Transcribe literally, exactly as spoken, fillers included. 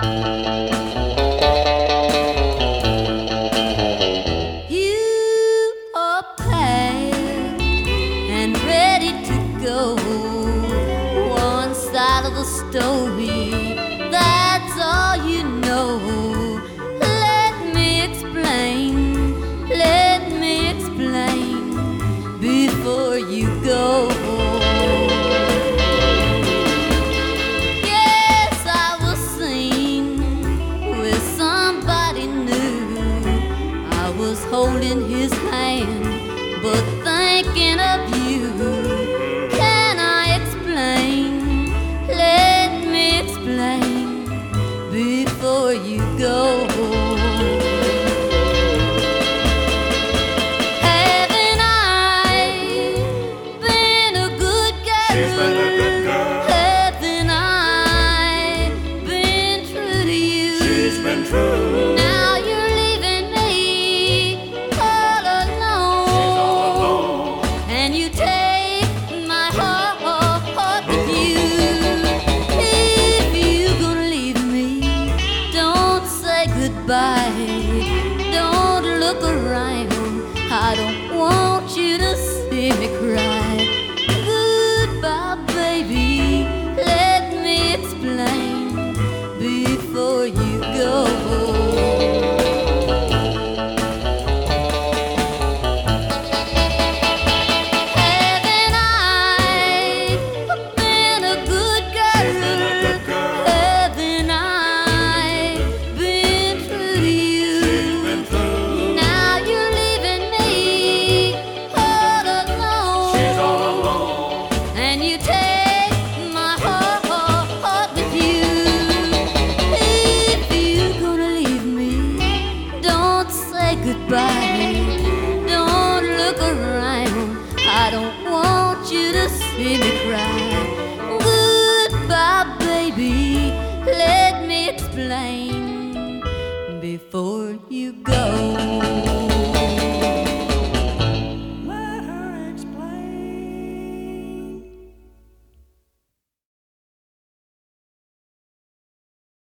Story, that's all you know. Let me explain, let me explain before you go. Yes, I was seen with somebody new. I was holding his hand, but thinking of you. Can I explain? Let me explain before you go. Haven't I been a good girl? She's been a good girl. Haven't I been true to you? She's been true. Now you're leaving me all alone. She's all alone. And you take my heart with you. Goodbye. Don't look around. I don't want you to see me cry. Goodbye, baby. Let me explain before you go. Goodbye, don't look around. I don't want you to see me cry. Goodbye, baby. Let me explain before you go.